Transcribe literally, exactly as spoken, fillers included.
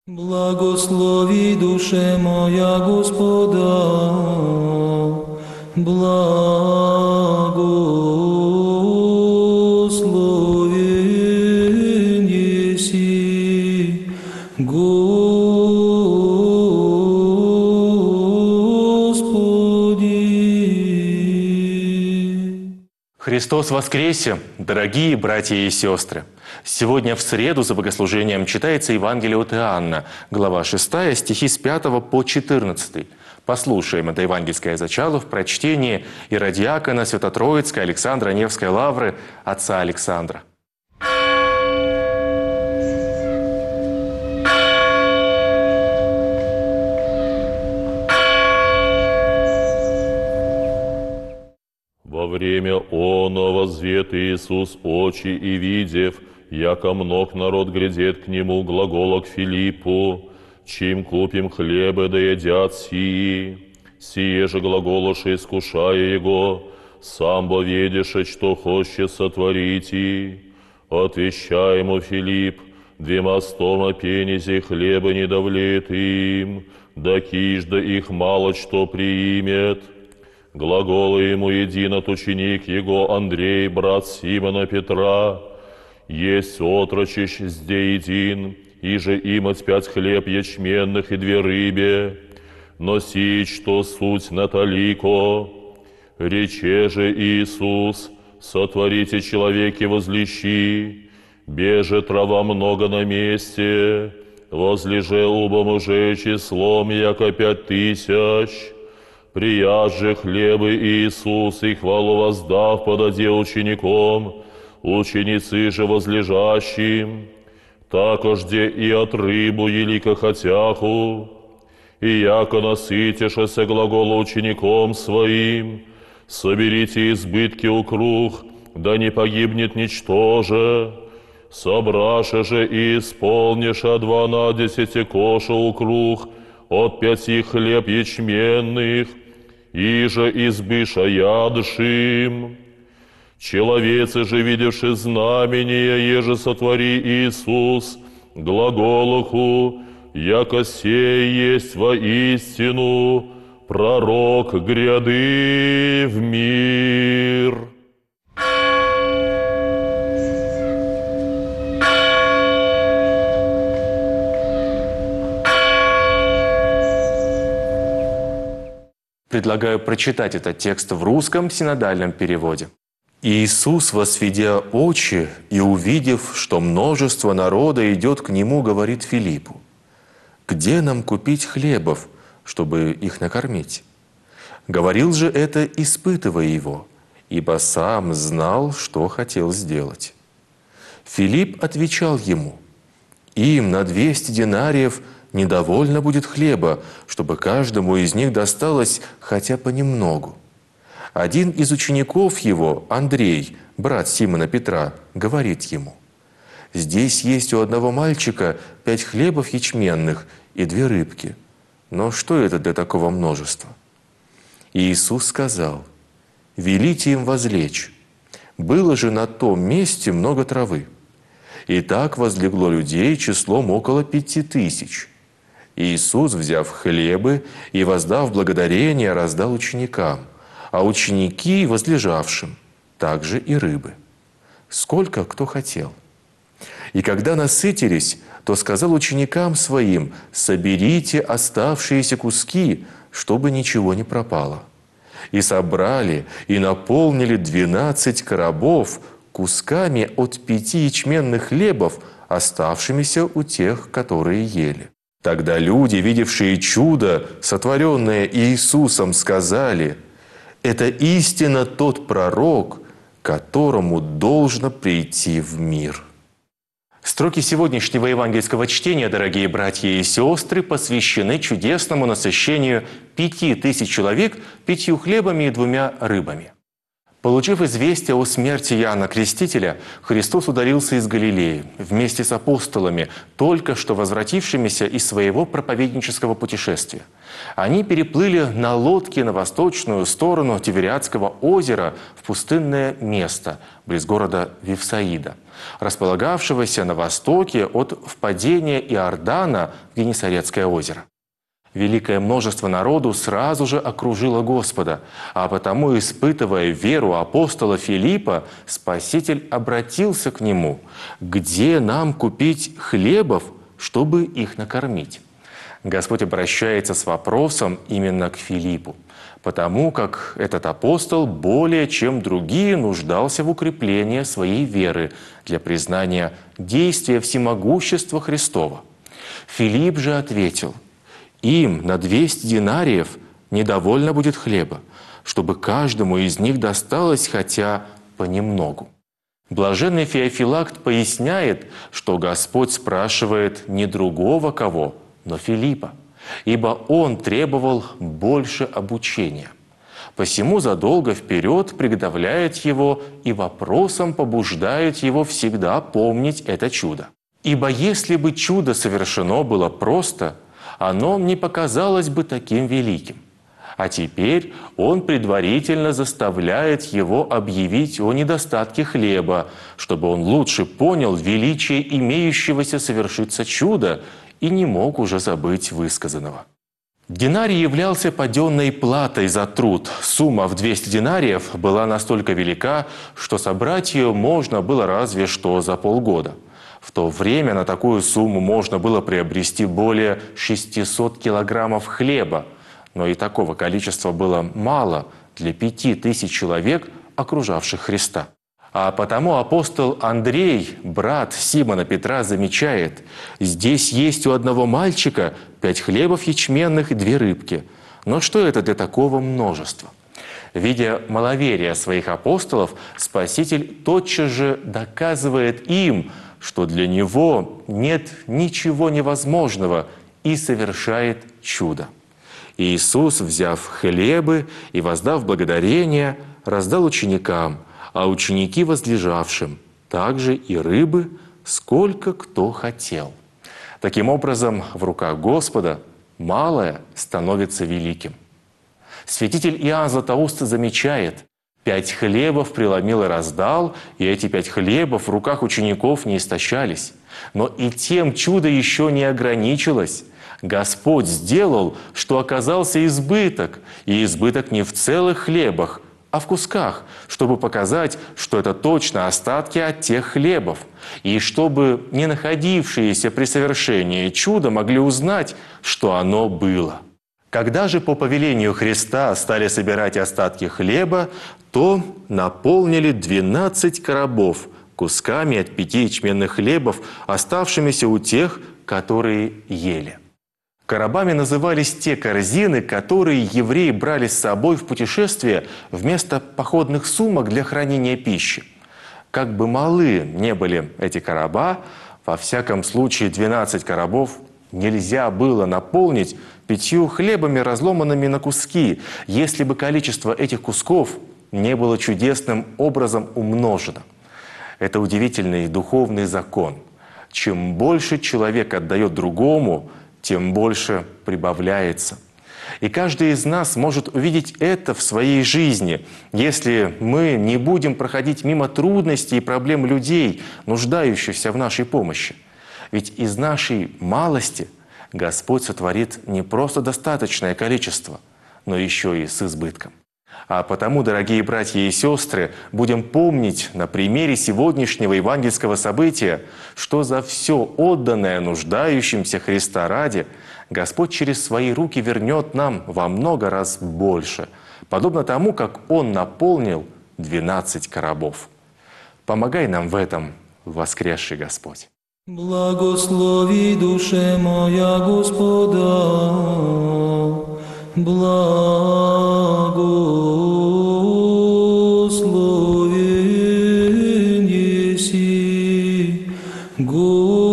Благослови, душе моя, Господа, благословен еси, Господи. Христос воскресе, дорогие братья и сестры! Сегодня в среду за богослужением читается Евангелие от Иоанна, глава шестая, стихи с пятого по четырнадцатый. Послушаем это евангельское зачало в прочтении иродиакона Свято-Троицкой Александра Невской лавры отца Александра. Во время оно возвет Иисус очи и видев, яко мног народ грядет к нему, глагола к Филиппу, чим купим хлебы да едят сии. Сие же глаголоше, искушая его, сам бо ведеше, что хочет сотворить. Отвещай ему Филипп, двема стома пенизи хлеба не давлеет им, да кижда их мало что приимет. Глагола ему един от ученик его Андрей, брат Симона Петра, есть отрочищ сде един, иже имать пять хлеб ячменных и две рыбе, но сить, что суть наталико. Рече же Иисус, сотворите человеки возлещи, беже трава много на месте, возлеже оба мужей числом, яко пять тысяч. Прияже хлебы Иисус, и хвалу воздав, подаде учеником, ученицы же возлежащим, такожде и от рыбу елико хотяху, и яко насытишеся глагола учеником своим, соберите избытки укруг, да не погибнет ничтоже, собраше же и исполниша дванадесяти коша укруг от пяти хлеб ячменных, иже избыша ядшим. Человецы же, видевши знамение, еже сотвори Иисус, глаголуху, яко сей есть воистину пророк гряды в мир. Предлагаю прочитать этот текст в русском синодальном переводе. «Иисус, восведя очи и увидев, что множество народа идет к Нему, говорит Филиппу: „Где нам купить хлебов, чтобы их накормить?“ Говорил же это, испытывая Его, ибо сам знал, что хотел сделать. Филипп отвечал Ему: „Им на двести динариев недовольно будет хлеба, чтобы каждому из них досталось хотя понемногу“. Один из учеников его, Андрей, брат Симона Петра, говорит ему: „Здесь есть у одного мальчика пять хлебов ячменных и две рыбки. Но что это для такого множества?“ И Иисус сказал: „Велите им возлечь. Было же на том месте много травы. И так возлегло людей числом около пяти тысяч. Иисус, взяв хлебы и воздав благодарение, раздал ученикам, а ученики возлежавшим, также и рыбы, сколько кто хотел. И когда насытились, то сказал ученикам своим: соберите оставшиеся куски, чтобы ничего не пропало. И собрали, и наполнили двенадцать коробов кусками от пяти ячменных хлебов, оставшимися у тех, которые ели. Тогда люди, видевшие чудо, сотворенное Иисусом, сказали: „Это истинно тот пророк, которому должно прийти в мир“». Строки сегодняшнего евангельского чтения, дорогие братья и сестры, посвящены чудесному насыщению пяти тысяч человек пятью хлебами и двумя рыбами. Получив известие о смерти Иоанна Крестителя, Христос удалился из Галилеи вместе с апостолами, только что возвратившимися из своего проповеднического путешествия. Они переплыли на лодке на восточную сторону Тивериадского озера в пустынное место, близ города Вифсаида, располагавшегося на востоке от впадения Иордана в Генесарецкое озеро. Великое множество народу сразу же окружило Господа, а потому, испытывая веру апостола Филиппа, Спаситель обратился к нему: «Где нам купить хлебов, чтобы их накормить?» Господь обращается с вопросом именно к Филиппу, потому как этот апостол более чем другие нуждался в укреплении своей веры для признания действия всемогущества Христова. Филипп же ответил: «Им на двести динариев недовольно будет хлеба, чтобы каждому из них досталось хотя понемногу». Блаженный Феофилакт поясняет, что Господь спрашивает не другого кого, но Филиппа, ибо он требовал больше обучения. Посему задолго вперед приготовляет его и вопросом побуждает его всегда помнить это чудо. Ибо если бы чудо совершено было просто, оно не показалось бы таким великим. А теперь он предварительно заставляет его объявить о недостатке хлеба, чтобы он лучше понял величие имеющегося совершиться чуда и не мог уже забыть высказанного. Динарий являлся паденной платой за труд. Сумма в двести динариев была настолько велика, что собрать ее можно было разве что за полгода. В то время на такую сумму можно было приобрести более шестисот килограммов хлеба, но и такого количества было мало для пяти тысяч человек, окружавших Христа. А потому апостол Андрей, брат Симона Петра, замечает: «Здесь есть у одного мальчика пять хлебов ячменных и две рыбки. Но что это для такого множества?» Видя маловерие своих апостолов, Спаситель тотчас же доказывает им, что для Него нет ничего невозможного, и совершает чудо. Иисус, взяв хлебы и воздав благодарение, раздал ученикам, а ученики возлежавшим, также и рыбы, сколько кто хотел. Таким образом, в руках Господа малое становится великим. Святитель Иоанн Златоуст замечает: «Пять хлебов преломил и раздал, и эти пять хлебов в руках учеников не истощались. Но и тем чудо еще не ограничилось. Господь сделал, что оказался избыток, и избыток не в целых хлебах, а в кусках, чтобы показать, что это точно остатки от тех хлебов, и чтобы не находившиеся при совершении чуда могли узнать, что оно было». Когда же по повелению Христа стали собирать остатки хлеба, то наполнили двенадцать коробов кусками от пяти ячменных хлебов, оставшимися у тех, которые ели. Коробами назывались те корзины, которые евреи брали с собой в путешествие вместо походных сумок для хранения пищи. Как бы малы не были эти короба, во всяком случае двенадцать коробов нельзя было наполнить пятью хлебами, разломанными на куски, если бы количество этих кусков не было чудесным образом умножено. Это удивительный духовный закон. Чем больше человек отдает другому, тем больше прибавляется. И каждый из нас может увидеть это в своей жизни, если мы не будем проходить мимо трудностей и проблем людей, нуждающихся в нашей помощи. Ведь из нашей малости Господь сотворит не просто достаточное количество, но еще и с избытком. А потому, дорогие братья и сестры, будем помнить на примере сегодняшнего евангельского события, что за все отданное нуждающимся Христа ради Господь через свои руки вернет нам во много раз больше, подобно тому, как Он наполнил двенадцать коробов. Помогай нам в этом, воскресший Господь. Благослови душе моя Господа, благословен еси, Господи.